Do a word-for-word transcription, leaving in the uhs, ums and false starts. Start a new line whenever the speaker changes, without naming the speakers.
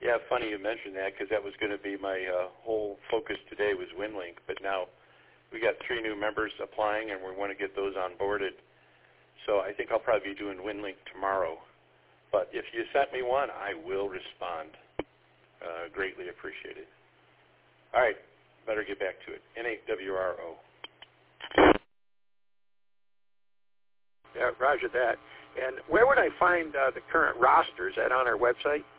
Yeah, funny you mentioned that because that was going to be my uh, whole focus today was WinLink, but now we got three new members applying and we want to get those onboarded. So I think I'll probably be doing WinLink tomorrow. But if you sent me one, I will respond. Uh, greatly appreciated. All right, better get back to it. N eight W R O.
Yeah, roger that. And where would I find uh, the current roster? Is that on our website?